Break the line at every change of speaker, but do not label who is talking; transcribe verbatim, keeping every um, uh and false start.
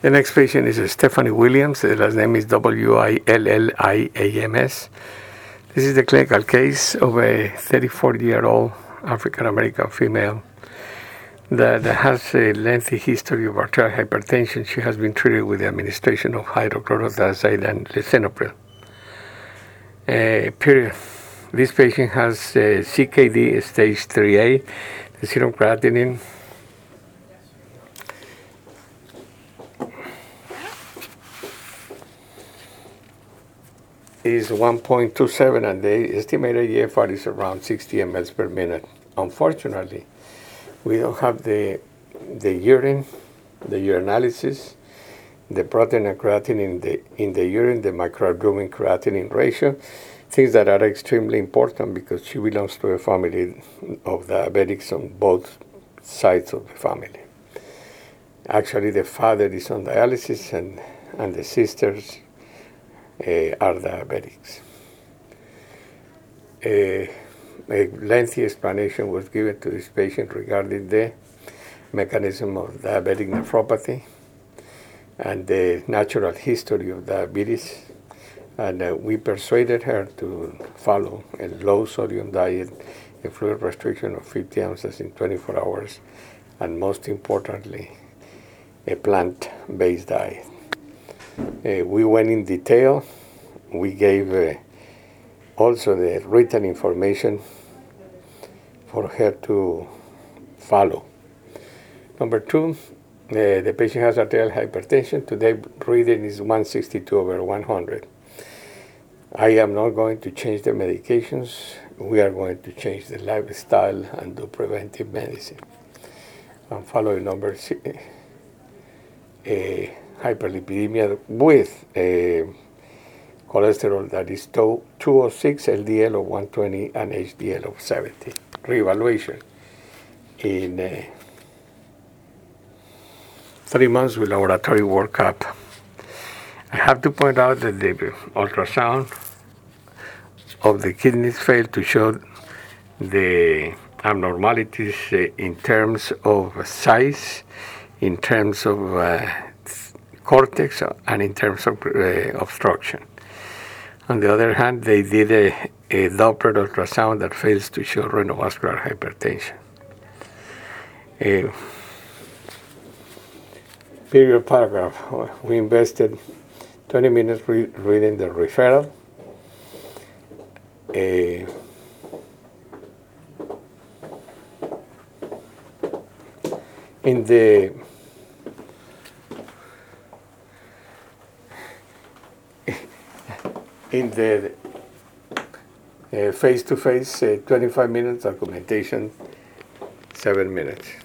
The next patient is Stephanie Williams. The last name is W I L L I A M S. This is the clinical case of a thirty-four-year-old African-American female that has a lengthy history of arterial hypertension. She has been treated with the administration of hydrochlorothiazide and lisinopril. Uh, period. This patient has uh, C K D stage three A. The serum creatinine is one point two seven, and the estimated E F R is around sixty milliliters per minute. Unfortunately, we don't have the the urine, the urinalysis, the protein and creatinine in the in the urine, the microalbumin creatinine ratio, things that are extremely important because she belongs to a family of diabetics on both sides of the family. Actually, the father is on dialysis, and and the sisters Uh, are diabetics. Uh, a lengthy explanation was given to this patient regarding the mechanism of diabetic nephropathy and the natural history of diabetes, and uh, we persuaded her to follow a low sodium diet, a fluid restriction of fifty ounces in twenty-four hours, and most importantly, a plant-based diet. Uh, we went in detail. We gave uh, also the written information for her to follow. Number two, uh, the patient has arterial hypertension. Today reading is one sixty-two over one hundred. I am not going to change the medications. We are going to change the lifestyle and do preventive medicine. I'm following number six. Uh, hyperlipidemia with a cholesterol that is two oh six, L D L of one twenty, and H D L of seventy. Reevaluation in uh, three months with laboratory workup. I have to point out that the ultrasound of the kidneys failed to show the abnormalities uh, in terms of size, in terms of uh, cortex, and in terms of uh, obstruction. On the other hand, they did a, a Doppler ultrasound that fails to show renovascular hypertension. Uh, period paragraph. We invested twenty minutes re- reading the referral. Uh, in the In the uh, face-to-face, uh, twenty-five minutes, documentation, seven minutes.